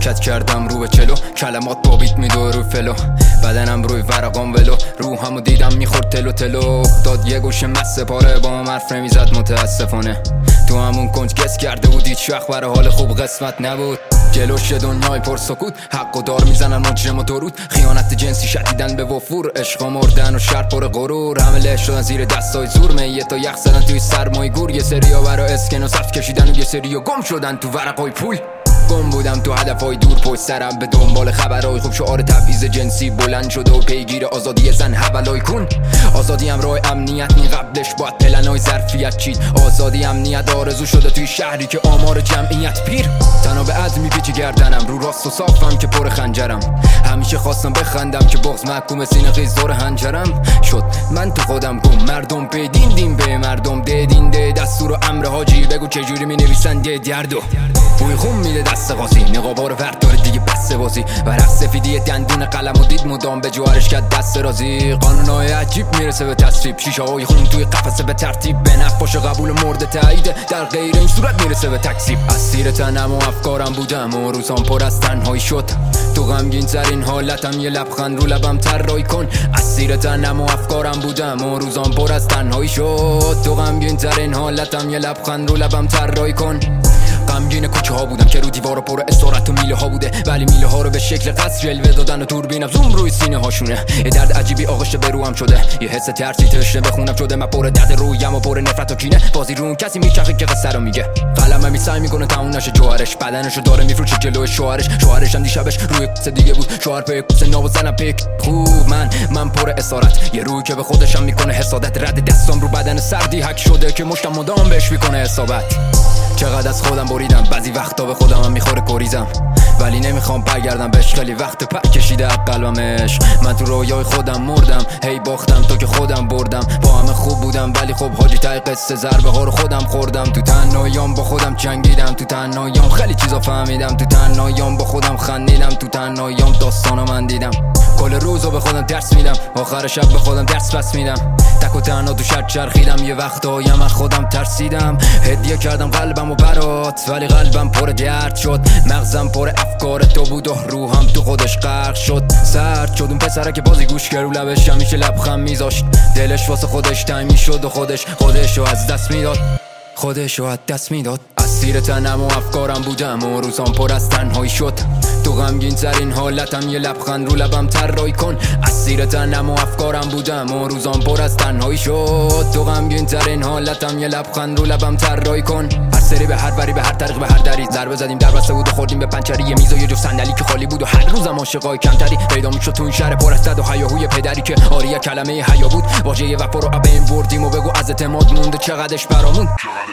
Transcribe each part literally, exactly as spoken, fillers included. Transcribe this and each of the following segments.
کت کردم رو به چلو، کلمات با بیت میدو رو فلو، بدنم روی ورقام ولو، روحمو دیدم میخورد تلو تلو. داد یه گوشه مست پاره با من حرف نمیزد متاسفانه، تو همون کنج گس کرده بود هیچ وقت برای حال خوب قسمت نبود. جلوش دنیای پر سکوت، حق و دار میزنن مجرم و درود، خیانت جنسی شدیدن به وفور، عشق و مردن و شر پر غرور، همه له شدن زیر دستای زور، میت و یخ زدن توی سرمای گور، یه سریا برا اسکن و سفت کشیدن و یه سریا گم شدن تو ورقای پول. گم بودم تو هدفهای دور پشت سرم به دنبال خبرهای خوب، شعار تبعیض جنسی بلند شده و پیگیر آزادی زن حولای کن. آزادی هم راه امنیت نی، قبلش باید پلنای ظرفیت چید. آزادی امنیت آرزو شده توی شهری که آمار جمعیت پیر. تنها به عد میپیچه گردنم، رو راست و صافم که پر خنجرم، همیشه خواستم بخندم که بغض محکوم سینه خیز دور هنجرم شد. من تو خودم گم، مردم پیدین دین به مردم دیدین ده، دستور و امر حاجی بگو چجوری می نویسن یه دردو. بوی خون میده دست قاسی، نقابار ورد داره دیگه بسته بازی، ورق سفیدی دندون قلم و دید مدام به جوارش کرد دست رازی. قانونای عجیب میرسه به تصریب، شیشه های خون توی قفسه به ترتیب، به نفاش قبول مورد تایید، در غیر این صورت میرسه به تکسیب. اسیر تنم و افکارم بودم و روزام پر از تنهایی شد، تو غمگین ترین حالتم یه لبخند رو لبم طراحی کن. اسیر تنم و افکارم بودم و روزام پر از تنهایی شد، تو غمگین ترین حالتم یه لبخند رو لبم طراحی کن. غمگین کوچه ها بودم که رو دیوار پر اسارت و میله ها بوده، ولی میله ها رو به شکل قصر جلوه دادن و دوربینم زوم روی سینه هاشونه. یه درد عجیبی آغشته به روام شده، یه حس ترسی تشنه بخونم شده، من پر درد رویم و پر نفرت و کینه. بازی رو کسی میچخه که قصه رو میگه، قلمم سعی میکنه تموم نشه جوهرش، بدنشو داره میفروشه جلوی شوهرش. شوهرش هم دیشبش روی قصه دیگه بود، شوهر به قصه ناب و زنم پیک خوب. من من پر اسارت، یه روی که به خودشم میکنه حسادت، رد دستام رو بدن سردی حک شده که مشتم مدام بهش میکنه حسابت. چقدر از خودم بریدم، بعضی وقتا به خودم هم میخوره کریزم، ولی نمیخوام برگردم بهش، خیلی وقت پر کشیده قلبم عشق. من تو رویای خودم مردم، هی باختم تو که خودم بردم، با همه خوب بودم ولی خب حاجی تای قصه ضربه ها رو خودم خوردم. تو تنهاییام با خودم جنگیدم، تو تنهاییام خیلی چیزا فهمیدم، تو تنهاییام با خودم خندیدم، تو تنهاییام داستانو من دیدم. کل روزو به خودم درس میدم، آخر شب به خودم درس پس میدم، تک و تنها تو شب چرخیدم، یه وقتایم از خودم ترسیدم. هدیه کردم قلبمو برات، ولی قلبم پر درد شد، مغزم پر افکار تو بود و روحم تو خودش غرق شد. سرد شد اون پسره که بازی گوش کرد، رو لبش همیشه لبخند میذاشت، دلش واسه خودش تنگ میشد و خودش خودشو از دست میداد، خودشو از دست میداد. اسیر تنم و افکارم بودم و روزام پر از تنهایی شد، تو غمگین ترین حالتم یه لبخند رو لبم طراحی کن. اسیر تنم و افکارم بودم و روزام پر از تنهایی شد، تو غمگین ترین حالتم یه لبخند رو لبم طراحی کن. هر سری به هر وری به هر طریق به هر دری ضربه زدیم، در بسته بود و خوردیم به پنچری، یه میز و یه جفت صندلی که خالی بود و هر روزم عاشقای کمتری پیدا میشد تو این شهر پر از دد و هیاهوی پدری که آری کلمه حیا بود. واژه وفا رو اب این بردیم و بگو از اعتماد مونده چقدرش برامون.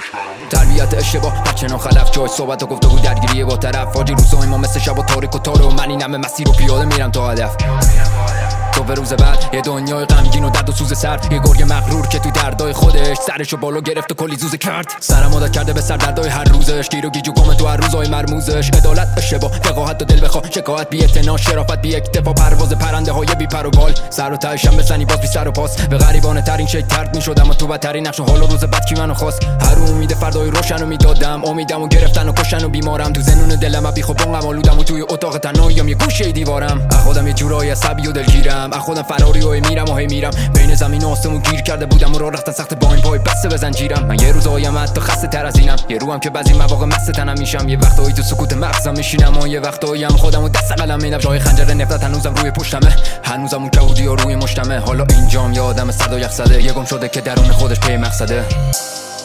تربیت اشتباه بچه ناخلف، جای صحبت و گفتگو درگیری با طرف، حاجی روزای ما مثل شب و تاریک و تاره و من این همه مسیر رو پیاده میرم تا هدف. تو به روز بعد یه دنیای غمگین و درد و سوز سر، یه گرگ مغرور که تو دردای خودش سرشو بالا گرفت و کلی زوزه کرد، سرم عادت کرده به سر دردای هر روزش، گیر و گیج و گم تو هر روزای مرموزش. عدالت اشتباه، وقاحت و دل بخواه، شکایت بی اعتنا، شرافت بی اکتفا، پرواز پرنده های بی پر و بال، سر و تهشم بزنی باز بی سر و پاس. به غریبانه ترین شکل طرد میشدم و تو بدترین نقش و حال و روز بعد کی منو خواست. هر امید فردای روشنو میدادم، امیدمو گرفتن و کشتن و بیمارم، تو زنون دلم بی خوب آلودم و توی اتاق تنهاییام یه گوشه دیوارم. از خودم یه جورایی عصبی و دلگیرم، از خودم فراری و میرم و هی میرم، بین زمین و آسمون گیر کرده بودم و راه رفتن سخت با این پای بسته بزن جیرم. من یه روزایم حتی خسته تر از اینم، یه روام که بعضی مواقع مست تنم میشم، یه وقتایی تو سکوت مغزم میشینم و یه وقتاییم خودمو دست قلم میدم، جای خنجر نفرت هنوزم روی پشتمه، هنوزم اون کودی روی مشتمه. حالا اینجام یه آدم صد و یک زده، یه گم شده که درون خودش پی مقصده.